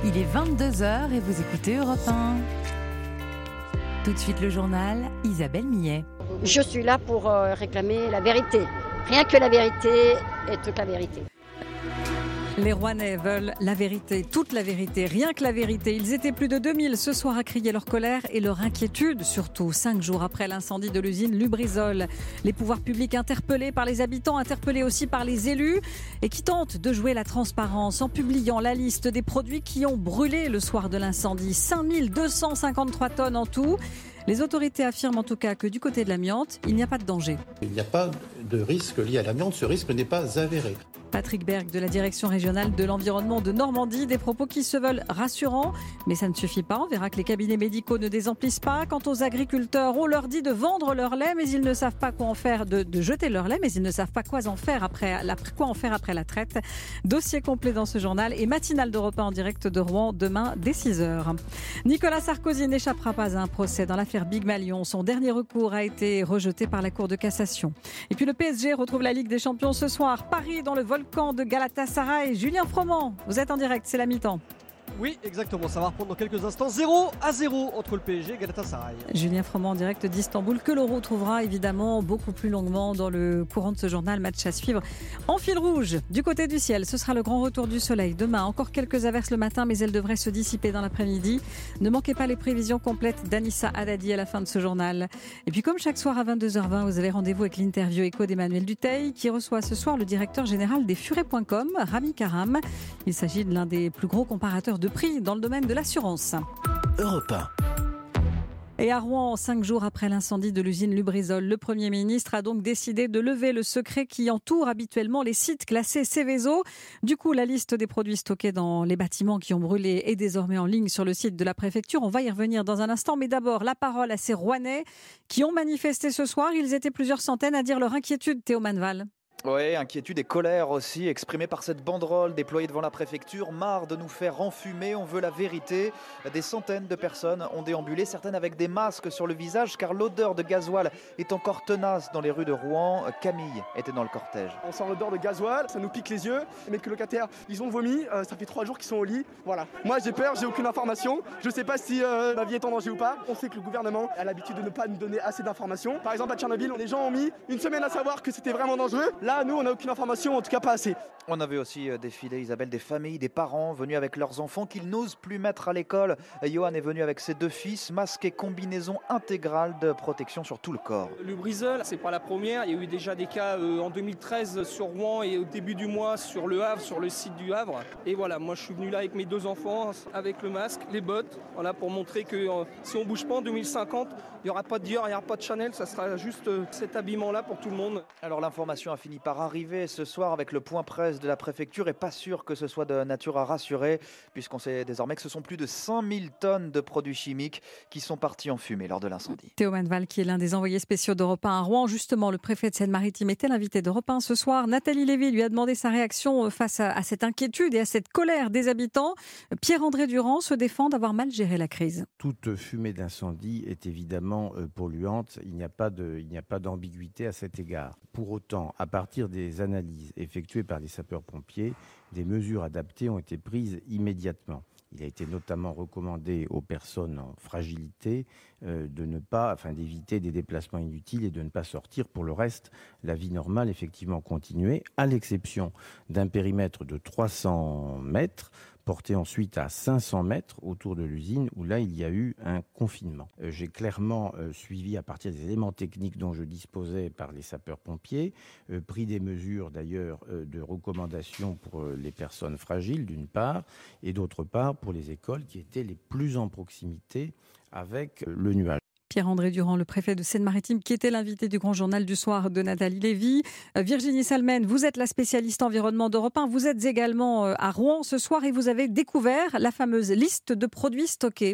Il est 22h et vous écoutez Europe 1. Tout de suite le journal, Isabelle Millet. Je suis là pour réclamer la vérité. Rien que la vérité et toute la vérité. Les Rouennais veulent la vérité, toute la vérité, rien que la vérité. Ils étaient plus de 2000 ce soir à crier leur colère et leur inquiétude, surtout 5 jours après l'incendie de l'usine Lubrizol. Les pouvoirs publics interpellés par les habitants, interpellés aussi par les élus et qui tentent de jouer la transparence en publiant la liste des produits qui ont brûlé le soir de l'incendie. 5253 tonnes en tout. Les autorités affirment en tout cas que du côté de l'amiante, il n'y a pas de danger. Il n'y a pas de risque lié à l'amiante, ce risque n'est pas avéré. Patrick Berg de la Direction régionale de l'environnement de Normandie, des propos qui se veulent rassurants, mais ça ne suffit pas. On verra que les cabinets médicaux ne désemplissent pas. Quant aux agriculteurs, on leur dit de vendre leur lait, mais ils ne savent pas quoi en faire, de jeter leur lait, mais ils ne savent pas quoi en faire après la traite. Dossier complet dans ce journal et matinale d'Europe 1 en direct de Rouen demain dès 6h. Nicolas Sarkozy n'échappera pas à un procès dans l'affaire Big Malion. Son dernier recours a été rejeté par la Cour de cassation. Et puis le PSG retrouve la Ligue des Champions ce soir. Paris dans le volcan de Galatasaray. Julien Froment, vous êtes en direct, c'est la mi-temps. Oui, exactement. Ça va reprendre dans quelques instants. 0-0 entre le PSG et Galatasaray. Julien Froment en direct d'Istanbul, que l'on retrouvera évidemment beaucoup plus longuement dans le courant de ce journal. Match à suivre en fil rouge. Du côté du ciel, ce sera le grand retour du soleil. Demain, encore quelques averses le matin, mais elles devraient se dissiper dans l'après-midi. Ne manquez pas les prévisions complètes d'Anissa Haddadi à la fin de ce journal. Et puis comme chaque soir à 22h20, vous avez rendez-vous avec l'interview écho d'Emmanuel Dutheil, qui reçoit ce soir le directeur général des Furets.com, Rami Karam. Il s'agit de l'un des plus gros comparateurs de prix dans le domaine de l'assurance. Europe 1. Et à Rouen, 5 jours après l'incendie de l'usine Lubrizol, le Premier ministre a donc décidé de lever le secret qui entoure habituellement les sites classés Seveso. Du coup, la liste des produits stockés dans les bâtiments qui ont brûlé est désormais en ligne sur le site de la préfecture. On va y revenir dans un instant, mais d'abord, la parole à ces Rouennais qui ont manifesté ce soir. Ils étaient plusieurs centaines à dire leur inquiétude, Théo Manval. Oui, inquiétude et colère aussi exprimée par cette banderole déployée devant la préfecture. Marre de nous faire enfumer, on veut la vérité. Des centaines de personnes ont déambulé, certaines avec des masques sur le visage car l'odeur de gasoil est encore tenace dans les rues de Rouen. Camille était dans le cortège. On sent l'odeur de gasoil, ça nous pique les yeux. Les locataires, ils ont vomi, ça fait 3 jours qu'ils sont au lit. Voilà. Moi j'ai peur, j'ai aucune information. Je sais pas si ma vie est en danger ou pas. On sait que le gouvernement a l'habitude de ne pas nous donner assez d'informations. Par exemple à Tchernobyl, les gens ont mis une semaine à savoir que c'était vraiment dangereux. Là, nous, on n'a aucune information, en tout cas pas assez. On avait aussi défilé, Isabelle, des familles, des parents venus avec leurs enfants qu'ils n'osent plus mettre à l'école. Johan est venu avec ses 2 fils, masque et combinaison intégrale de protection sur tout le corps. Lubrizol, c'est pas la première. Il y a eu déjà des cas en 2013 sur Rouen et au début du mois sur le Havre, sur le site du Havre. Et voilà, moi je suis venu là avec mes 2 enfants, avec le masque, les bottes, voilà, pour montrer que si on bouge pas en 2050, il n'y aura pas de Dior, il n'y aura pas de Chanel, ça sera juste cet habillement-là pour tout le monde. Alors l'information a fini par arriver ce soir avec le point presse de la préfecture et pas sûr que ce soit de nature à rassurer puisqu'on sait désormais que ce sont plus de 5000 tonnes de produits chimiques qui sont partis en fumée lors de l'incendie. Théo Manval qui est l'un des envoyés spéciaux d'Europe 1 à Rouen. Justement, le préfet de Seine-Maritime était l'invité d'Europe 1 ce soir. Nathalie Lévy lui a demandé sa réaction face à cette inquiétude et à cette colère des habitants. Pierre-André Durand se défend d'avoir mal géré la crise. Toute fumée d'incendie est évidemment polluante. Il n'y a pas d'ambiguïté à cet égard. Pour autant, à partir des analyses effectuées par les sapeurs-pompiers, des mesures adaptées ont été prises immédiatement. Il a été notamment recommandé aux personnes en fragilité d'éviter des déplacements inutiles et de ne pas sortir. Pour le reste, la vie normale effectivement continuait, à l'exception d'un périmètre de 300 mètres, porté ensuite à 500 mètres autour de l'usine, où là, il y a eu un confinement. J'ai clairement suivi, à partir des éléments techniques dont je disposais par les sapeurs-pompiers, pris des mesures d'ailleurs de recommandation pour les personnes fragiles, d'une part, et d'autre part pour les écoles qui étaient les plus en proximité avec le nuage. Pierre-André Durand, le préfet de Seine-Maritime, qui était l'invité du Grand Journal du Soir de Nathalie Lévy. Virginie Salmen, vous êtes la spécialiste environnement d'Europe 1. Vous êtes également à Rouen ce soir et vous avez découvert la fameuse liste de produits stockés.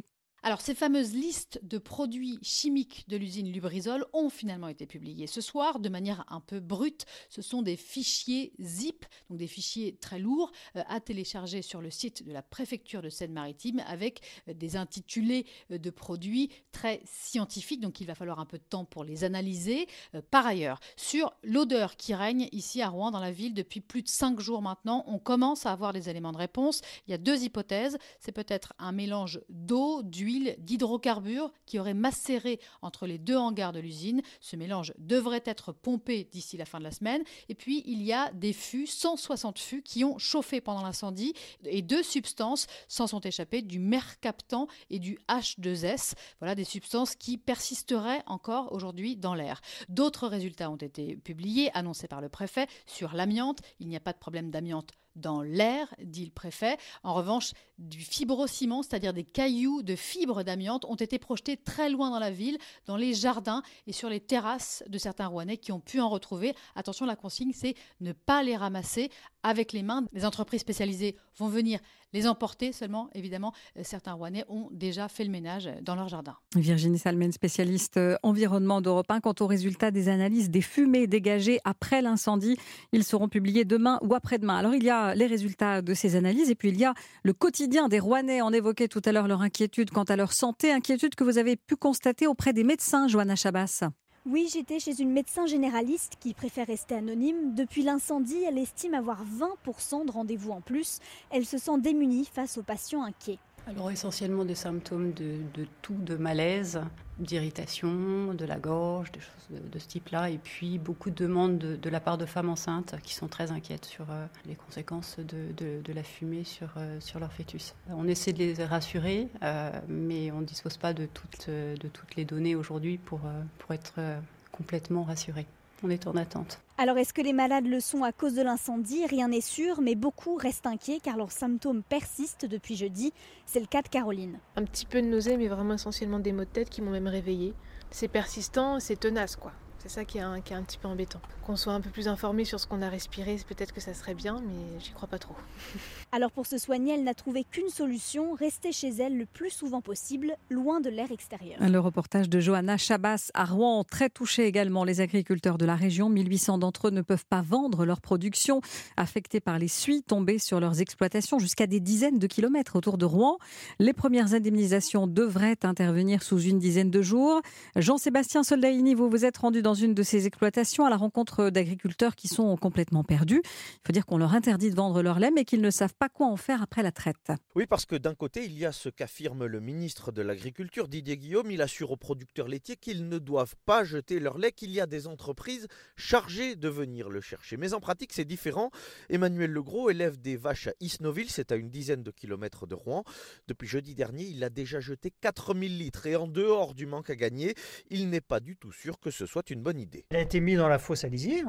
Alors, ces fameuses listes de produits chimiques de l'usine Lubrizol ont finalement été publiées ce soir de manière un peu brute. Ce sont des fichiers zip, donc des fichiers très lourds, à télécharger sur le site de la préfecture de Seine-Maritime avec des intitulés de produits très scientifiques. Donc, il va falloir un peu de temps pour les analyser. Par ailleurs, sur l'odeur qui règne ici à Rouen, dans la ville, depuis plus de 5 jours maintenant, on commence à avoir des éléments de réponse. Il y a 2 hypothèses. C'est peut-être un mélange d'eau, d'huile, d'hydrocarbures qui aurait macéré entre les 2 hangars de l'usine. Ce mélange devrait être pompé d'ici la fin de la semaine. Et puis, il y a des fûts, 160 fûts qui ont chauffé pendant l'incendie et 2 substances s'en sont échappées, du mercaptan et du H2S. Voilà des substances qui persisteraient encore aujourd'hui dans l'air. D'autres résultats ont été publiés, annoncés par le préfet, sur l'amiante. Il n'y a pas de problème d'amiante dans l'air, dit le préfet. En revanche, du fibrociment, c'est-à-dire des cailloux de fibres d'amiante, ont été projetés très loin dans la ville, dans les jardins et sur les terrasses de certains Rouennais qui ont pu en retrouver. Attention, la consigne, c'est ne pas les ramasser avec les mains. Les entreprises spécialisées vont venir les emporter seulement. Évidemment, certains Rouennais ont déjà fait le ménage dans leur jardin. Virginie Salmen, spécialiste environnement d'Europe 1. Quant aux résultats des analyses des fumées dégagées après l'incendie, ils seront publiés demain ou après-demain. Alors, il y a les résultats de ces analyses et puis il y a le quotidien des Rouennais. On évoquait tout à l'heure leur inquiétude quant à leur santé, inquiétude que vous avez pu constater auprès des médecins, Johanna Chabas. Oui, j'étais chez une médecin généraliste qui préfère rester anonyme. Depuis l'incendie, elle estime avoir 20% de rendez-vous en plus. Elle se sent démunie face aux patients inquiets. Alors essentiellement des symptômes de toux, de malaise, d'irritation, de la gorge, des choses de ce type-là. Et puis beaucoup de demandes de la part de femmes enceintes qui sont très inquiètes sur les conséquences de la fumée sur leur fœtus. On essaie de les rassurer, mais on ne dispose pas de toutes les données aujourd'hui pour être complètement rassurés. On est en attente. Alors est-ce que les malades le sont à cause de l'incendie ? Rien n'est sûr, mais beaucoup restent inquiets car leurs symptômes persistent depuis jeudi. C'est le cas de Caroline. Un petit peu de nausée, mais vraiment essentiellement des maux de tête qui m'ont même réveillée. C'est persistant, c'est tenace quoi. C'est ça qui est un petit peu embêtant. Qu'on soit un peu plus informé sur ce qu'on a respiré, peut-être que ça serait bien, mais j'y crois pas trop. Alors pour se soigner, elle n'a trouvé qu'une solution, rester chez elle le plus souvent possible, loin de l'air extérieur. Le reportage de Johanna Chabas à Rouen, très touché également les agriculteurs de la région. 1800 d'entre eux ne peuvent pas vendre leur production, affectés par les suies tombées sur leurs exploitations jusqu'à des dizaines de kilomètres autour de Rouen. Les premières indemnisations devraient intervenir sous une dizaine de jours. Jean-Sébastien Soldaini, vous vous êtes rendu dans une de ces exploitations à la rencontre d'agriculteurs qui sont complètement perdus. Il faut dire qu'on leur interdit de vendre leur lait, mais qu'ils ne savent pas quoi en faire après la traite. Oui, parce que d'un côté, il y a ce qu'affirme le ministre de l'Agriculture, Didier Guillaume. Il assure aux producteurs laitiers qu'ils ne doivent pas jeter leur lait, qu'il y a des entreprises chargées de venir le chercher. Mais en pratique, c'est différent. Emmanuel Legros élève des vaches à Isnoville, c'est à une dizaine de kilomètres de Rouen. Depuis jeudi dernier, il a déjà jeté 4000 litres. Et en dehors du manque à gagner, il n'est pas du tout sûr que ce soit une bonne idée. Il a été mis dans la fosse à lisier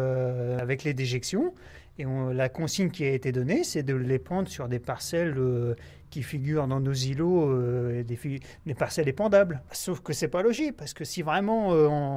avec les déjections et la consigne qui a été donnée, c'est de les prendre sur des parcelles qui figurent dans nos îlots, des parcelles épandables. Sauf que c'est pas logique, parce que si vraiment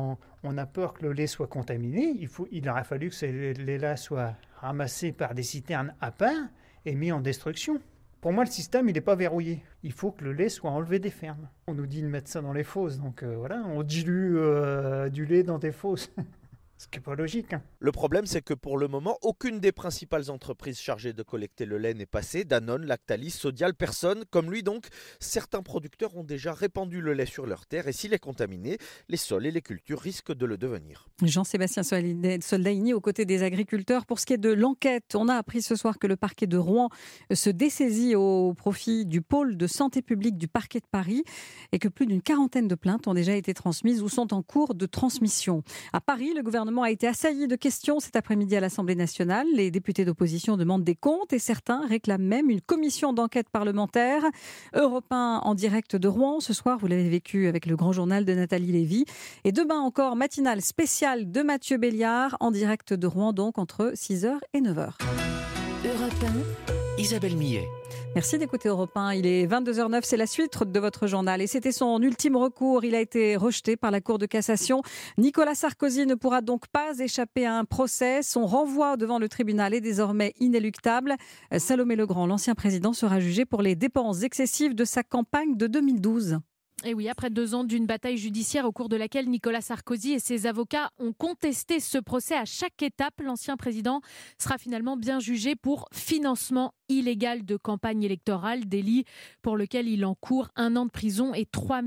on a peur que le lait soit contaminé, il aurait fallu que ce lait-là soit ramassé par des citernes à part et mis en destruction. Pour moi, le système, il n'est pas verrouillé. Il faut que le lait soit enlevé des fermes. On nous dit de mettre ça dans les fosses, donc voilà, on dilue du lait dans des fosses. Ce qui n'est pas logique. Le problème, c'est que pour le moment, aucune des principales entreprises chargées de collecter le lait n'est passée. Danone, Lactalis, Sodial, personne. Comme lui donc, certains producteurs ont déjà répandu le lait sur leurs terres et s'il est contaminé, les sols et les cultures risquent de le devenir. Jean-Sébastien Soldaini aux côtés des agriculteurs. Pour ce qui est de l'enquête, on a appris ce soir que le parquet de Rouen se dessaisit au profit du pôle de santé publique du parquet de Paris et que plus d'une quarantaine de plaintes ont déjà été transmises ou sont en cours de transmission. À Paris, le gouvernement a été assailli de questions cet après-midi à l'Assemblée nationale. Les députés d'opposition demandent des comptes et certains réclament même une commission d'enquête parlementaire. Europe 1 en direct de Rouen. Ce soir, vous l'avez vécu avec le grand journal de Nathalie Lévy. Et demain encore, matinale spéciale de Mathieu Béliard en direct de Rouen, donc entre 6h et 9h. Europe 1, Isabelle Millet. Merci d'écouter Europe 1. Il est 22h09, c'est la suite de votre journal. Et c'était son ultime recours. Il a été rejeté par la Cour de cassation. Nicolas Sarkozy ne pourra donc pas échapper à un procès. Son renvoi devant le tribunal est désormais inéluctable. Salomé Legrand, l'ancien président, sera jugé pour les dépenses excessives de sa campagne de 2012. Et oui, après 2 ans d'une bataille judiciaire au cours de laquelle Nicolas Sarkozy et ses avocats ont contesté ce procès à chaque étape, l'ancien président sera finalement bien jugé pour financement illégal de campagne électorale, délit pour lequel il encourt 1 an de prison et 3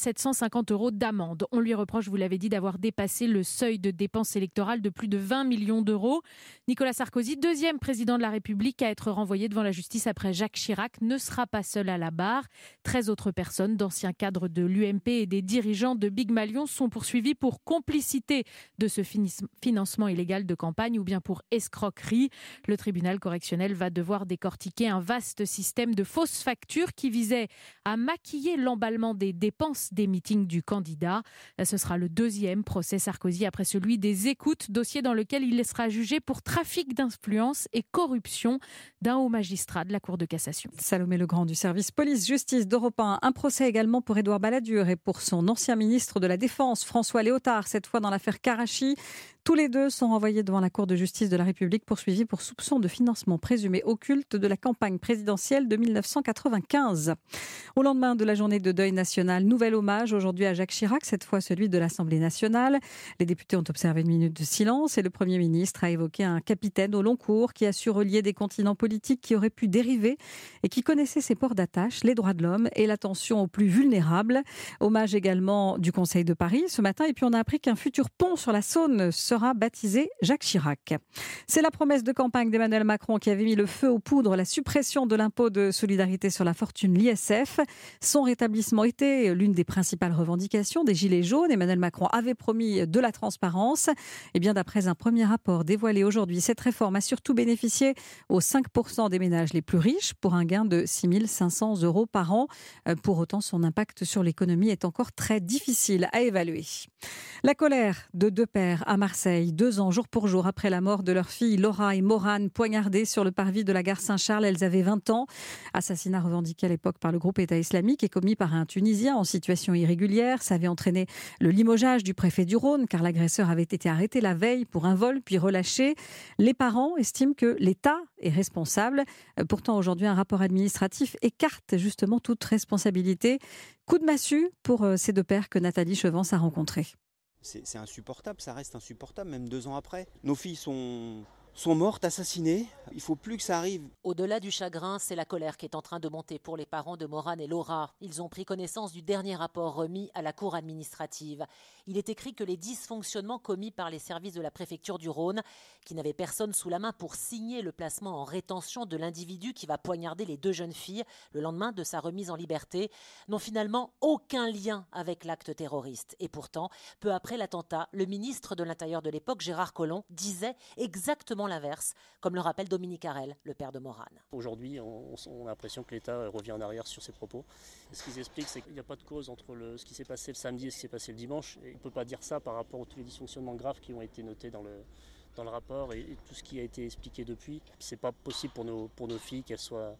750 € d'amende. On lui reproche, vous l'avez dit, d'avoir dépassé le seuil de dépenses électorales de plus de 20 millions d'euros. Nicolas Sarkozy, 2e président de la République à être renvoyé devant la justice après Jacques Chirac, ne sera pas seul à la barre. 13 autres personnes, d'anciens cadres de l'UMP et des dirigeants de Big Malion, sont poursuivis pour complicité de ce financement illégal de campagne ou bien pour escroquerie. Le tribunal correctionnel va devoir décortiquer un vaste système de fausses factures qui visait à maquiller l'emballement des dépenses des meetings du candidat. Ce sera le 2e procès Sarkozy après celui des écoutes, dossier dans lequel il sera jugé pour trafic d'influence et corruption d'un haut magistrat de la Cour de cassation. Salomé Legrand du service police-justice d'Europe 1. Un procès également pour Édouard Balladur et pour son ancien ministre de la Défense, François Léotard, cette fois dans l'affaire Karachi. Tous les deux sont renvoyés devant la Cour de justice de la République, poursuivis pour soupçon de financement présumé occulte de la campagne présidentielle de 1995. Au lendemain de la journée de deuil national, nouvel hommage aujourd'hui à Jacques Chirac, cette fois celui de l'Assemblée nationale. Les députés ont observé une minute de silence et le Premier ministre a évoqué un capitaine au long cours qui a su relier des continents politiques qui auraient pu dériver et qui connaissait ses ports d'attache, les droits de l'homme et l'attention aux plus vulnérables. Hommage également du Conseil de Paris ce matin. Et puis on a appris qu'un futur pont sur la Saône sera baptisé Jacques Chirac. C'est la promesse de campagne d'Emmanuel Macron qui avait mis le feu aux poudres, la suppression de l'impôt de solidarité sur la fortune, l'ISF. Son rétablissement était l'une des principales revendications des Gilets jaunes. Emmanuel Macron avait promis de la transparence. Et bien d'après un premier rapport dévoilé aujourd'hui, cette réforme a surtout bénéficié aux 5% des ménages les plus riches pour un gain de 6 500 € par an. Pour autant, son impact sur l'économie est encore très difficile à évaluer. La colère de 2 pères à Marseille, 2 ans jour pour jour après la mort de leurs filles Laura et Morane, poignardées sur le parvis de la gare Saint-Charles. Elles avaient 20 ans. Assassinat revendiqué à l'époque par le groupe État islamique et commis par un Tunisien en situation irrégulière. Ça avait entraîné le limogeage du préfet du Rhône car l'agresseur avait été arrêté la veille pour un vol puis relâché. Les parents estiment que l'État est responsable. Pourtant, aujourd'hui, un rapport administratif écarte justement toute responsabilité. Coup de massue pour ces 2 pères que Nathalie Chevance a rencontrés. C'est insupportable, ça reste insupportable, même 2 ans après. Nos filles sont mortes, assassinées. Il ne faut plus que ça arrive. Au-delà du chagrin, c'est la colère qui est en train de monter pour les parents de Morane et Laura. Ils ont pris connaissance du dernier rapport remis à la Cour administrative. Il est écrit que les dysfonctionnements commis par les services de la préfecture du Rhône, qui n'avaient personne sous la main pour signer le placement en rétention de l'individu qui va poignarder les 2 jeunes filles le lendemain de sa remise en liberté, n'ont finalement aucun lien avec l'acte terroriste. Et pourtant, peu après l'attentat, le ministre de l'Intérieur de l'époque, Gérard Collomb, disait exactement l'inverse, comme le rappelle Dominique Arel, le père de Morane. Aujourd'hui, on a l'impression que l'État revient en arrière sur ses propos. Ce qu'ils expliquent, c'est qu'il n'y a pas de cause entre ce qui s'est passé le samedi et ce qui s'est passé le dimanche. Et on ne peut pas dire ça par rapport à tous les dysfonctionnements graves qui ont été notés dans le rapport et tout ce qui a été expliqué depuis. C'est pas possible pour nos filles qu'elles soient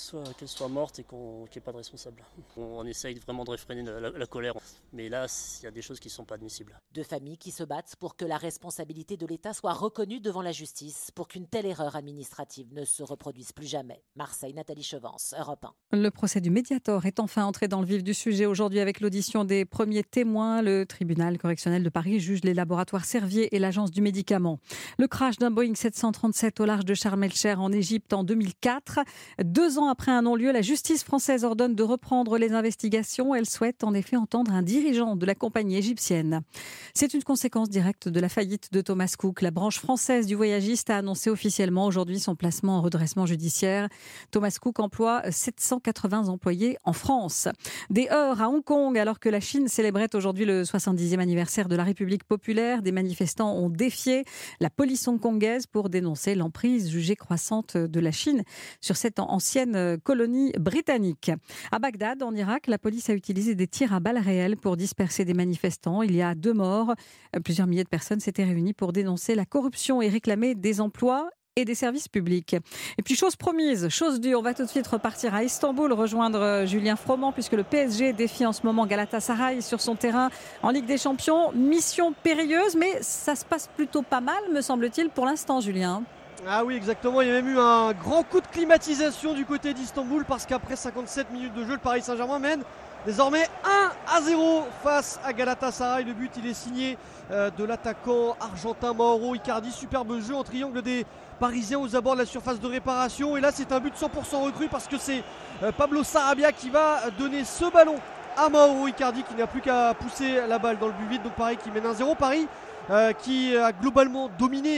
mortes et qu'il n'y ait pas de responsable. On essaye vraiment de réfréner la colère, mais là, il y a des choses qui ne sont pas admissibles. 2 familles qui se battent pour que la responsabilité de l'État soit reconnue devant la justice, pour qu'une telle erreur administrative ne se reproduise plus jamais. Marseille, Nathalie Chevance, Europe 1. Le procès du Mediator est enfin entré dans le vif du sujet aujourd'hui avec l'audition des premiers témoins. Le tribunal correctionnel de Paris juge les laboratoires Servier et l'Agence du médicament. Le crash d'un Boeing 737 au large de Sharm el-Sheikh en Égypte en 2004. 2 ans après un non-lieu, la justice française ordonne de reprendre les investigations. Elle souhaite en effet entendre un dirigeant de la compagnie égyptienne. C'est une conséquence directe de la faillite de Thomas Cook. La branche française du voyagiste a annoncé officiellement aujourd'hui son placement en redressement judiciaire. Thomas Cook emploie 780 employés en France. Des heurts à Hong Kong alors que la Chine célébrait aujourd'hui le 70e anniversaire de la République populaire. Des manifestants ont défié la police hongkongaise pour dénoncer l'emprise jugée croissante de la Chine sur cette ancienne colonie britannique. À Bagdad, en Irak, la police a utilisé des tirs à balles réelles pour disperser des manifestants. Il y a 2 morts. Plusieurs milliers de personnes s'étaient réunies pour dénoncer la corruption et réclamer des emplois et des services publics. Et puis chose promise, chose due, on va tout de suite repartir à Istanbul, rejoindre Julien Froment, puisque le PSG défie en ce moment Galatasaray sur son terrain en Ligue des Champions. Mission périlleuse, mais ça se passe plutôt pas mal, me semble-t-il, pour l'instant, Julien. Ah oui, exactement, il y a même eu un grand coup de climatisation du côté d'Istanbul, parce qu'après 57 minutes de jeu, le Paris Saint-Germain mène désormais 1-0 face à Galatasaray. Le but, il est signé de l'attaquant argentin Mauro Icardi. Superbe jeu en triangle des Parisiens aux abords de la surface de réparation. Et là, c'est un but 100% recru, parce que c'est Pablo Sarabia qui va donner ce ballon à Mauro Icardi, qui n'a plus qu'à pousser la balle dans le but vide. Donc Paris qui mène 1-0. Paris qui a globalement dominé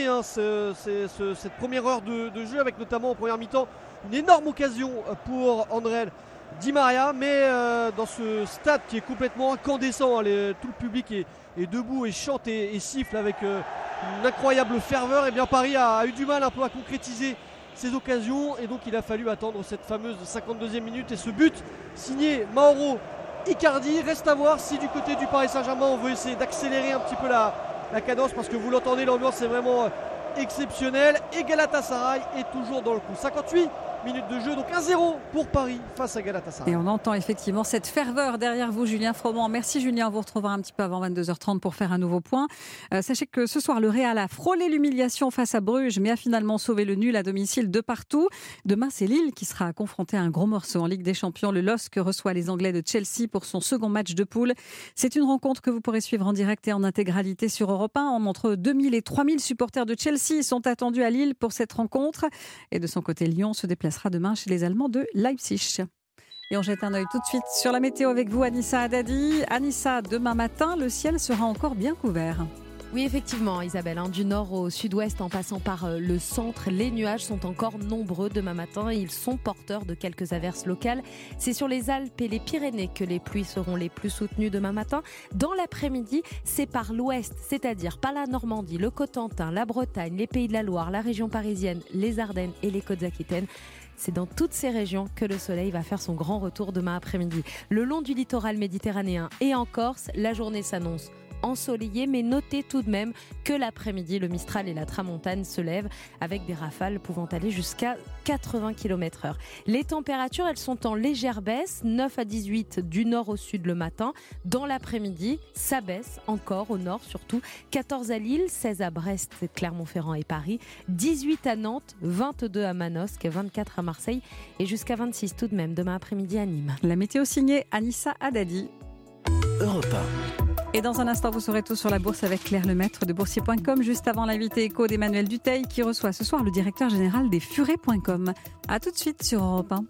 cette première heure de jeu, avec notamment en première mi-temps une énorme occasion pour André Di Maria, mais dans ce stade qui est complètement incandescent, tout le public est debout et chante et siffle avec une incroyable ferveur. Et bien Paris a eu du mal un peu à concrétiser ses occasions, et donc il a fallu attendre cette fameuse 52e minute et ce but signé Mauro Icardi. Reste à voir si du côté du Paris Saint-Germain on veut essayer d'accélérer un petit peu la cadence, parce que vous l'entendez, l'ambiance est vraiment exceptionnelle, et Galatasaray est toujours dans le coup. 58 minutes de jeu, donc 1-0 pour Paris face à Galatasaray. Et on entend effectivement cette ferveur derrière vous, Julien Froment. Merci Julien, on vous retrouvera un petit peu avant 22h30 pour faire un nouveau point. Sachez que ce soir, le Real a frôlé l'humiliation face à Bruges, mais a finalement sauvé le nul à domicile de partout. Demain, c'est Lille qui sera confronté à un gros morceau en Ligue des Champions. Le LOSC reçoit les Anglais de Chelsea pour son second match de poule. C'est une rencontre que vous pourrez suivre en direct et en intégralité sur Europe 1. Entre 2000 et 3000 supporters de Chelsea sont attendus à Lille pour cette rencontre. Et de son côté, Lyon se déplacera demain chez les Allemands de Leipzig. Et on jette un œil tout de suite sur la météo avec vous, Anissa Haddadi. Anissa, demain matin, le ciel sera encore bien couvert. Oui, effectivement, Isabelle. Du nord au sud-ouest, en passant par le centre, les nuages sont encore nombreux demain matin. Ils sont porteurs de quelques averses locales. C'est sur les Alpes et les Pyrénées que les pluies seront les plus soutenues demain matin. Dans l'après-midi, c'est par l'ouest, c'est-à-dire par la Normandie, le Cotentin, la Bretagne, les Pays de la Loire, la région parisienne, les Ardennes et les Côtes-Aquitaines. C'est dans toutes ces régions que le soleil va faire son grand retour demain après-midi. Le long du littoral méditerranéen et en Corse, la journée s'annonce ensoleillé, mais notez tout de même que l'après-midi, le Mistral et la Tramontane se lèvent avec des rafales pouvant aller jusqu'à 80 km/h. Les températures, elles sont en légère baisse, 9 à 18 du nord au sud le matin. Dans l'après-midi, ça baisse encore au nord surtout. 14 à Lille, 16 à Brest, Clermont-Ferrand et Paris, 18 à Nantes, 22 à Manosque, 24 à Marseille et jusqu'à 26 tout de même demain après-midi à Nîmes. La météo signée Anissa Haddadi. Europe 1. Et dans un instant, vous saurez tout sur la bourse avec Claire Lemaître de Boursier.com, juste avant l'invité éco d'Emmanuel Dutheil qui reçoit ce soir le directeur général des Furets.com. A tout de suite sur Europe 1.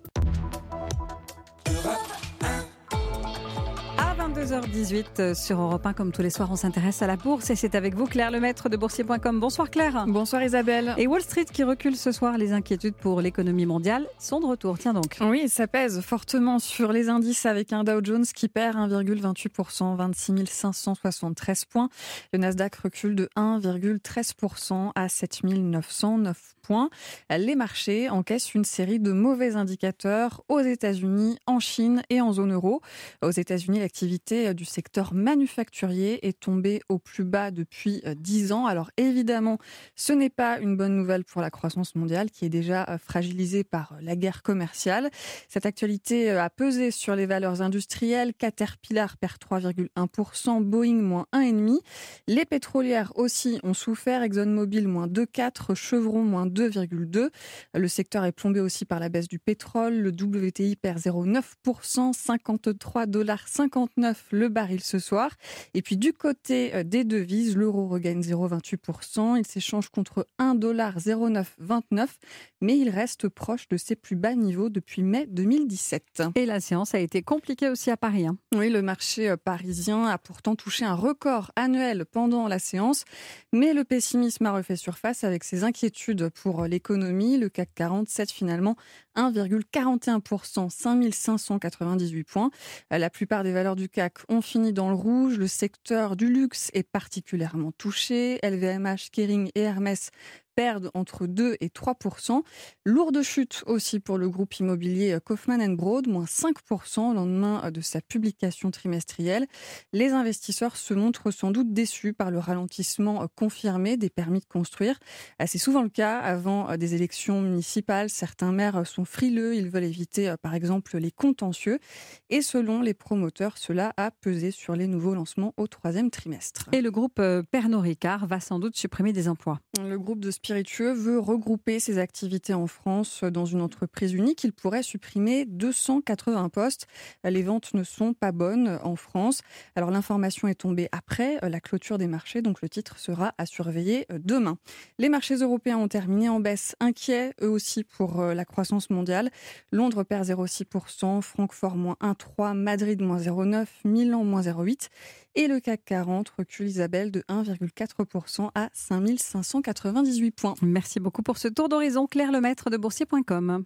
À 22h18 sur Europe 1, comme tous les soirs, on s'intéresse à la bourse et c'est avec vous Claire Lemaître de Boursier.com. Bonsoir Claire. Bonsoir Isabelle. Et Wall Street qui recule ce soir, les inquiétudes pour l'économie mondiale sont de retour. Tiens donc. Oui, ça pèse fortement sur les indices avec un Dow Jones qui perd 1,28%, 26 573 points. Le Nasdaq recule de 1,13% à 7 909 points. Les marchés encaissent une série de mauvais indicateurs aux États-Unis, en Chine et en zone euro. Aux États-Unis, l'activité du secteur manufacturier est tombée au plus bas depuis 10 ans. Alors évidemment, ce n'est pas une bonne nouvelle pour la croissance mondiale qui est déjà fragilisée par la guerre commerciale. Cette actualité a pesé sur les valeurs industrielles. Caterpillar perd 3,1%, Boeing moins 1,5%. Les pétrolières aussi ont souffert. ExxonMobil moins 2,4%, Chevron moins 2,2%. Le secteur est plombé aussi par la baisse du pétrole. Le WTI perd 0,9%, 53,59$ le baril ce soir. Et puis du côté des devises, l'euro regagne 0,28%. Il s'échange contre $1,0929, mais il reste proche de ses plus bas niveaux depuis mai 2017. Et la séance a été compliquée aussi à Paris. Oui, le marché parisien a pourtant touché un record annuel pendant la séance, mais le pessimisme a refait surface avec ses inquiétudes pour l'économie. Le CAC 40 cède finalement 1,41%, 5598 points. La plupart des valeurs du CAC ont fini dans le rouge. Le secteur du luxe est particulièrement touché. LVMH, Kering et Hermès perdent entre 2 et 3%. Lourde chute aussi pour le groupe immobilier Kaufmann & Broad, moins 5% au lendemain de sa publication trimestrielle. Les investisseurs se montrent sans doute déçus par le ralentissement confirmé des permis de construire. C'est souvent le cas avant des élections municipales. Certains maires sont frileux, ils veulent éviter par exemple les contentieux. Et selon les promoteurs, cela a pesé sur les nouveaux lancements au 3e trimestre. Et le groupe Pernod Ricard va sans doute supprimer des emplois. Le groupe de spiritueux veut regrouper ses activités en France dans une entreprise unique. Il pourrait supprimer 280 postes. Les ventes ne sont pas bonnes en France. Alors l'information est tombée après la clôture des marchés, donc le titre sera à surveiller demain. Les marchés européens ont terminé en baisse, inquiets eux aussi pour la croissance mondiale. Londres perd 0,6%, Francfort moins 1,3%, Madrid moins 0,9%, Milan moins 0,8%. Et le CAC 40 recule, Isabelle, de 1,4% à 5598 points. Merci beaucoup pour ce tour d'horizon. Claire Lemaître de Boursier.com.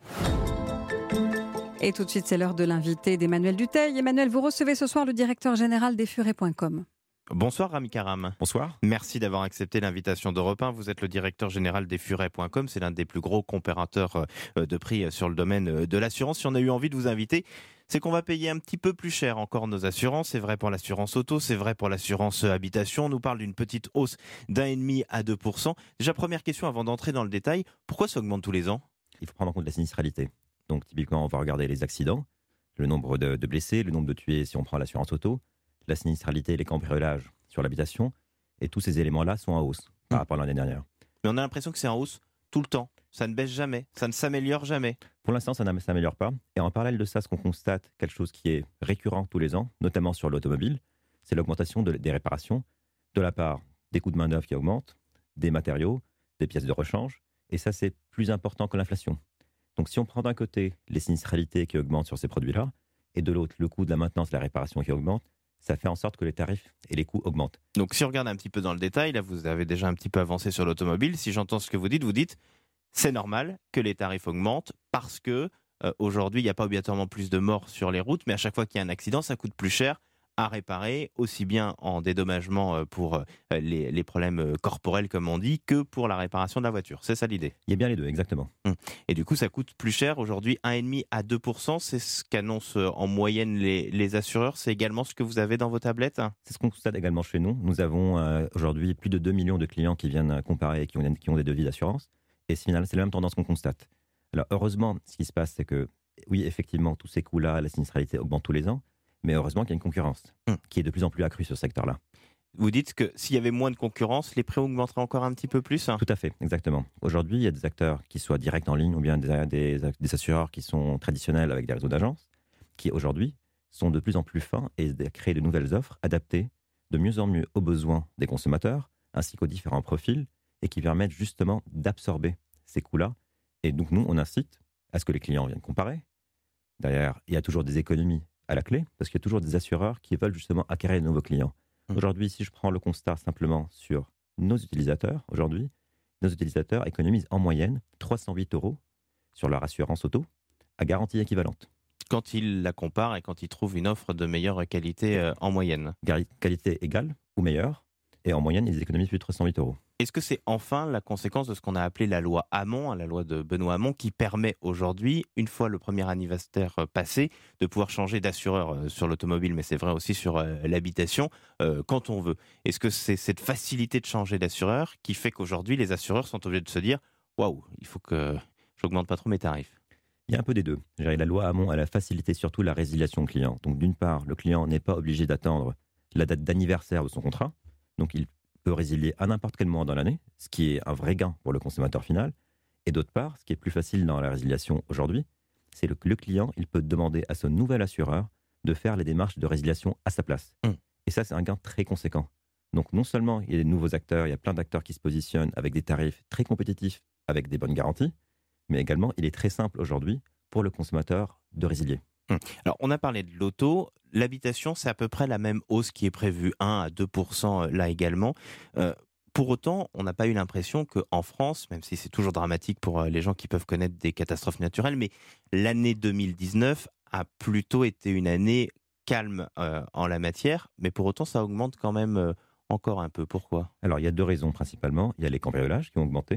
Et tout de suite, c'est l'heure de l'invité d'Emmanuel Dutheil. Emmanuel, vous recevez ce soir le directeur général d'Esfurey.com. Bonsoir Rami Karam. Bonsoir. Merci d'avoir accepté l'invitation d'Europe 1. Vous êtes le directeur général d'Esfurey.com. C'est l'un des plus gros comparateurs de prix sur le domaine de l'assurance. Si on a eu envie de vous inviter, c'est qu'on va payer un petit peu plus cher encore nos assurances. C'est vrai pour l'assurance auto, c'est vrai pour l'assurance habitation. On nous parle d'une petite hausse d'1,5 à 2%. Déjà, première question avant d'entrer dans le détail, pourquoi ça augmente tous les ans ? Il faut prendre en compte la sinistralité. Donc typiquement, on va regarder les accidents, le nombre de blessés, le nombre de tués si on prend l'assurance auto, la sinistralité, les cambriolages sur l'habitation. Et tous ces éléments-là sont en hausse par rapport à l'année dernière. Mais on a l'impression que c'est en hausse tout le temps. Ça ne baisse jamais, ça ne s'améliore jamais. Pour l'instant, ça ne s'améliore pas. Et en parallèle de ça, ce qu'on constate, quelque chose qui est récurrent tous les ans, notamment sur l'automobile, c'est l'augmentation des réparations de la part des coûts de main-d'œuvre qui augmentent, des matériaux, des pièces de rechange. Et ça, c'est plus important que l'inflation. Donc si on prend d'un côté les sinistralités qui augmentent sur ces produits-là, et de l'autre le coût de la maintenance et la réparation qui augmente, ça fait en sorte que les tarifs et les coûts augmentent. Donc si on regarde un petit peu dans le détail, là vous avez déjà un petit peu avancé sur l'automobile, si j'entends ce que vous dites, c'est normal que les tarifs augmentent parce que aujourd'hui il n'y a pas obligatoirement plus de morts sur les routes, mais à chaque fois qu'il y a un accident, ça coûte plus cher à réparer, aussi bien en dédommagement pour les problèmes corporels comme on dit, que pour la réparation de la voiture. C'est ça l'idée. Il y a bien les deux, exactement. Et du coup, ça coûte plus cher aujourd'hui, 1,5 à 2%. C'est ce qu'annoncent en moyenne les assureurs. C'est également ce que vous avez dans vos tablettes ? C'est ce qu'on constate également chez nous. Nous avons aujourd'hui plus de 2 millions de clients qui viennent comparer et qui ont des devis d'assurance. Et finalement, c'est la même tendance qu'on constate. Alors heureusement, ce qui se passe, c'est que oui, effectivement, tous ces coûts-là, la sinistralité augmente tous les ans. Mais heureusement qu'il y a une concurrence qui est de plus en plus accrue sur ce secteur-là. Vous dites que s'il y avait moins de concurrence, les prix augmenteraient encore un petit peu plus ? Tout à fait, exactement. Aujourd'hui, il y a des acteurs qui soient directs en ligne ou bien des assureurs qui sont traditionnels avec des réseaux d'agences, qui aujourd'hui sont de plus en plus fins et créent de nouvelles offres adaptées de mieux en mieux aux besoins des consommateurs ainsi qu'aux différents profils et qui permettent justement d'absorber ces coûts-là. Et donc nous, on incite à ce que les clients viennent comparer. Derrière, il y a toujours des économies à la clé, parce qu'il y a toujours des assureurs qui veulent justement acquérir de nouveaux clients. Aujourd'hui, si je prends le constat simplement sur nos utilisateurs, aujourd'hui, nos utilisateurs économisent en moyenne 308 € sur leur assurance auto à garantie équivalente. Quand ils la comparent et quand ils trouvent une offre de meilleure qualité en moyenne. Qualité égale ou meilleure, et en moyenne, ils économisent plus de 308 €. Est-ce que c'est enfin la conséquence de ce qu'on a appelé la loi Hamon, la loi de Benoît Hamon, qui permet aujourd'hui, une fois le premier anniversaire passé, de pouvoir changer d'assureur sur l'automobile, mais c'est vrai aussi sur l'habitation, quand on veut. Est-ce que c'est cette facilité de changer d'assureur qui fait qu'aujourd'hui, les assureurs sont obligés de se dire « Waouh, il faut que j'augmente pas trop mes tarifs ». Il y a un peu des deux. La loi Hamon, elle a facilité surtout la résiliation client. Donc d'une part, le client n'est pas obligé d'attendre la date d'anniversaire de son contrat, donc il peut résilier à n'importe quel moment dans l'année, ce qui est un vrai gain pour le consommateur final. Et d'autre part, ce qui est plus facile dans la résiliation aujourd'hui, c'est que le client, il peut demander à son nouvel assureur de faire les démarches de résiliation à sa place. Et ça, c'est un gain très conséquent. Donc non seulement il y a des nouveaux acteurs, il y a plein d'acteurs qui se positionnent avec des tarifs très compétitifs, avec des bonnes garanties, mais également, il est très simple aujourd'hui pour le consommateur de résilier. Alors, on a parlé de l'auto. L'habitation, c'est à peu près la même hausse qui est prévue, 1 à 2% là également. Pour autant, on n'a pas eu l'impression qu'en France, même si c'est toujours dramatique pour les gens qui peuvent connaître des catastrophes naturelles, mais l'année 2019 a plutôt été une année calme en la matière, mais pour autant, ça augmente quand même encore un peu. Pourquoi ? Alors, il y a deux raisons principalement. Il y a les cambriolages qui ont augmenté,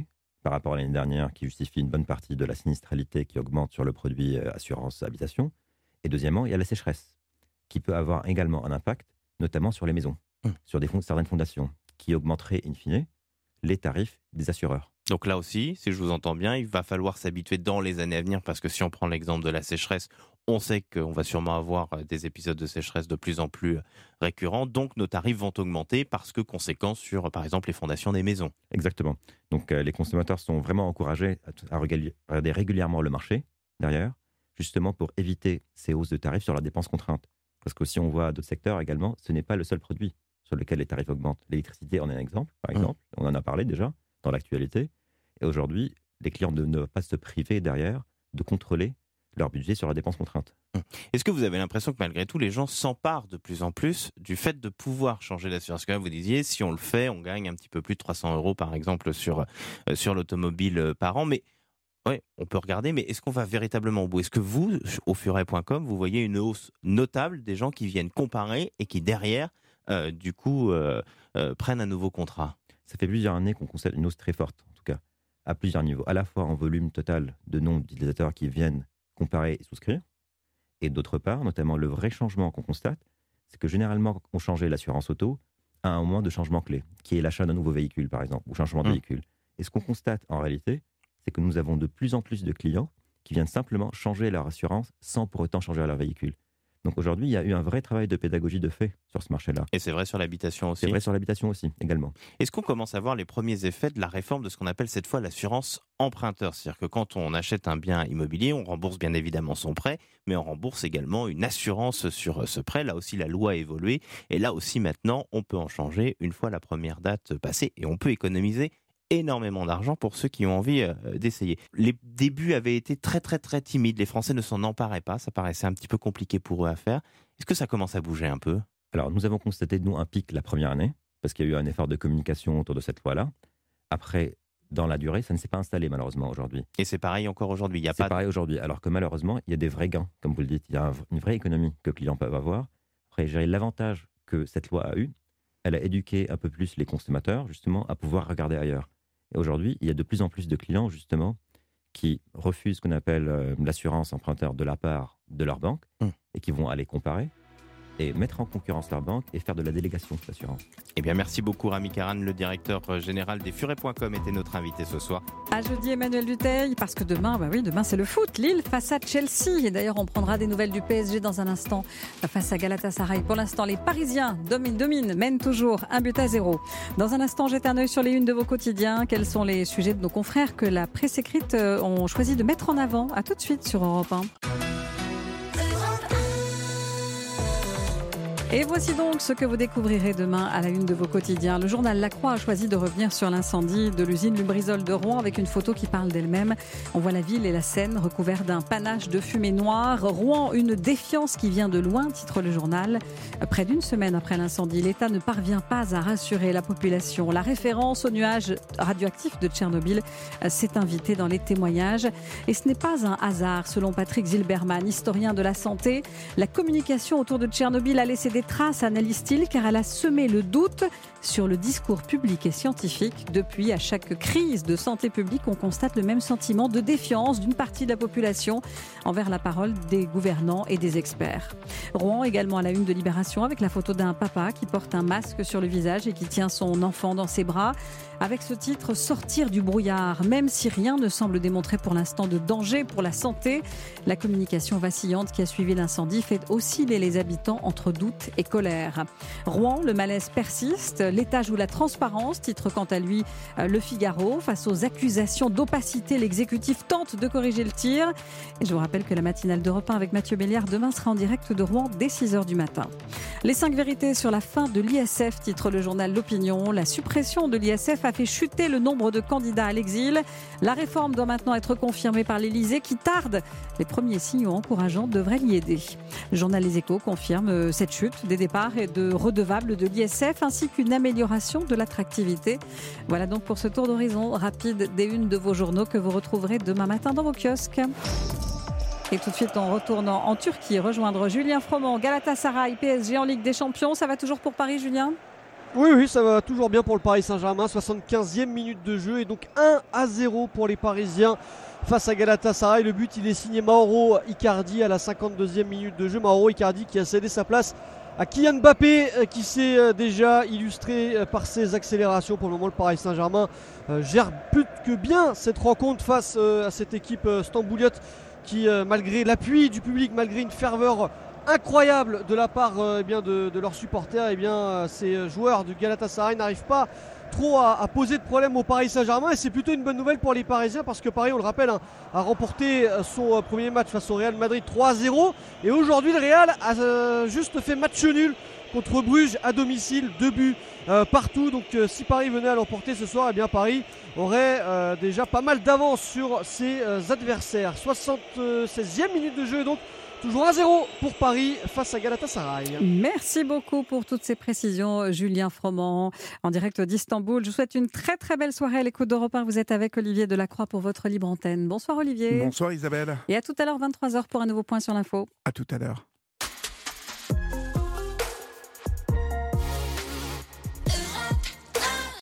par rapport à l'année dernière qui justifie une bonne partie de la sinistralité qui augmente sur le produit assurance habitation. Et deuxièmement, il y a la sécheresse qui peut avoir également un impact, notamment sur les maisons, sur certaines fondations, qui augmenterait in fine les tarifs des assureurs. Donc là aussi, si je vous entends bien, il va falloir s'habituer dans les années à venir parce que si on prend l'exemple de la sécheresse, on sait qu'on va sûrement avoir des épisodes de sécheresse de plus en plus récurrents. Donc nos tarifs vont augmenter parce que conséquence sur, par exemple, les fondations des maisons. Exactement. Donc les consommateurs sont vraiment encouragés à regarder régulièrement le marché derrière, justement pour éviter ces hausses de tarifs sur leurs dépenses contraintes. Parce que si on voit d'autres secteurs également, ce n'est pas le seul produit sur lequel les tarifs augmentent. L'électricité en est un exemple, par exemple. On en a parlé déjà dans l'actualité. Et aujourd'hui, les clients ne doivent pas se priver derrière de contrôler leur budget sur la dépense contrainte. Est-ce que vous avez l'impression que malgré tout, les gens s'emparent de plus en plus du fait de pouvoir changer d'assurance ? Comme vous disiez, si on le fait, on gagne un petit peu plus de 300 € par exemple sur l'automobile par an. Mais ouais, on peut regarder, mais est-ce qu'on va véritablement au bout ? Est-ce que vous, au furet.com, vous voyez une hausse notable des gens qui viennent comparer et qui derrière, prennent un nouveau contrat ? Ça fait plusieurs années qu'on constate une hausse très forte, en tout cas, à plusieurs niveaux. À la fois en volume total de nombre d'utilisateurs qui viennent comparer et souscrire, et d'autre part, notamment le vrai changement qu'on constate, c'est que généralement, on changeait l'assurance auto à un moment de changement clé, qui est l'achat d'un nouveau véhicule, par exemple, ou changement de véhicule. Et ce qu'on constate en réalité, c'est que nous avons de plus en plus de clients qui viennent simplement changer leur assurance sans pour autant changer leur véhicule. Donc aujourd'hui, il y a eu un vrai travail de pédagogie de fait sur ce marché-là. Et c'est vrai sur l'habitation aussi ? C'est vrai sur l'habitation aussi, également. Est-ce qu'on commence à voir les premiers effets de la réforme de ce qu'on appelle cette fois l'assurance emprunteur ? C'est-à-dire que quand on achète un bien immobilier, on rembourse bien évidemment son prêt, mais on rembourse également une assurance sur ce prêt. Là aussi, la loi a évolué. Et là aussi, maintenant, on peut en changer une fois la première date passée. Et on peut économiser énormément d'argent pour ceux qui ont envie d'essayer. Les débuts avaient été très très très timides. Les Français ne s'en emparaient pas. Ça paraissait un petit peu compliqué pour eux à faire. Est-ce que ça commence à bouger un peu ? Alors, nous avons constaté, nous, un pic la première année, parce qu'il y a eu un effort de communication autour de cette loi-là. Après, dans la durée, ça ne s'est pas installé, malheureusement, aujourd'hui. Et c'est pareil encore aujourd'hui. C'est pareil aujourd'hui, alors que malheureusement, il y a des vrais gains, comme vous le dites. Il y a une vraie économie que les clients peuvent avoir. Après, j'ai l'avantage que cette loi a eu. Elle a éduqué un peu plus les consommateurs, justement, à pouvoir regarder ailleurs. Et aujourd'hui, il y a de plus en plus de clients, justement, qui refusent ce qu'on appelle l'assurance emprunteur de la part de leur banque et qui vont aller comparer et mettre en concurrence leur banque et faire de la délégation d'assurance. Eh bien, merci beaucoup Rami Karan, le directeur général des furet.com était notre invité ce soir. À jeudi, Emmanuel Dutheil, parce que demain, demain c'est le foot. Lille face à Chelsea. Et d'ailleurs, on prendra des nouvelles du PSG dans un instant face à Galatasaray. Pour l'instant, les Parisiens dominent, mènent toujours 1-0. Dans un instant, jetez un œil sur les unes de vos quotidiens. Quels sont les sujets de nos confrères que la presse écrite ont choisi de mettre en avant ? À tout de suite sur Europe 1. Et voici donc ce que vous découvrirez demain à la une de vos quotidiens. Le journal La Croix a choisi de revenir sur l'incendie de l'usine Lubrizol de Rouen avec une photo qui parle d'elle-même. On voit la ville et la Seine recouverts d'un panache de fumée noire. Rouen, une défiance qui vient de loin, titre le journal. Près d'une semaine après l'incendie, l'État ne parvient pas à rassurer la population. La référence aux nuages radioactifs de Tchernobyl s'est invitée dans les témoignages. Et ce n'est pas un hasard, selon Patrick Zilberman, historien de la santé. La communication autour de Tchernobyl a laissé des traces, analyse-t-il, car elle a semé le doute sur le discours public et scientifique. Depuis, à chaque crise de santé publique, on constate le même sentiment de défiance d'une partie de la population envers la parole des gouvernants et des experts. Rouen également à la une de Libération avec la photo d'un papa qui porte un masque sur le visage et qui tient son enfant dans ses bras. Avec ce titre, sortir du brouillard, même si rien ne semble démontrer pour l'instant de danger pour la santé. La communication vacillante qui a suivi l'incendie fait osciller les habitants entre doute et colère. Rouen, le malaise persiste. L'État joue la transparence, titre quant à lui Le Figaro. Face aux accusations d'opacité, l'exécutif tente de corriger le tir. Et je vous rappelle que la matinale d'Europe 1 avec Mathieu Béliard demain sera en direct de Rouen dès 6h du matin. Les 5 vérités sur la fin de l'ISF, titre le journal L'Opinion. La suppression de l'ISF a fait chuter le nombre de candidats à l'exil. La réforme doit maintenant être confirmée par l'Élysée qui tarde. Les premiers signaux encourageants devraient l'y aider. Le journal Les Échos confirme cette chute des départs et de redevables de l'ISF ainsi qu'une amélioration de l'attractivité. Voilà donc pour ce tour d'horizon rapide des unes de vos journaux que vous retrouverez demain matin dans vos kiosques. Et tout de suite, en retournant en Turquie, rejoindre Julien Froment, Galatasaray, PSG en Ligue des Champions. Ça va toujours pour Paris, Julien ? Oui, ça va toujours bien pour le Paris Saint-Germain. 75e minute de jeu et donc 1-0 pour les Parisiens face à Galatasaray. Le but, il est signé Mauro Icardi à la 52e minute de jeu. Mauro Icardi qui a cédé sa place à Kylian Mbappé, qui s'est déjà illustré par ses accélérations. Pour le moment, le Paris Saint-Germain gère plus que bien cette rencontre face à cette équipe stambouliote qui, malgré l'appui du public, malgré une ferveur incroyable de la part de leurs supporters, ces joueurs du Galatasaray n'arrivent pas trop à poser de problème au Paris Saint-Germain, et c'est plutôt une bonne nouvelle pour les Parisiens parce que Paris, on le rappelle, a remporté son premier match face au Real Madrid 3-0, et aujourd'hui le Real a juste fait match nul contre Bruges à domicile, 2 buts partout. Donc si Paris venait à l'emporter ce soir, Paris aurait déjà pas mal d'avance sur ses adversaires. 76e minute de jeu, donc toujours 1-0 pour Paris face à Galatasaray. Merci beaucoup pour toutes ces précisions, Julien Froment, en direct d'Istanbul. Je vous souhaite une très très belle soirée à l'écoute d'Europe 1. Vous êtes avec Olivier Delacroix pour votre libre antenne. Bonsoir Olivier. Bonsoir Isabelle. Et à tout à l'heure, 23h pour un nouveau point sur l'info. À tout à l'heure.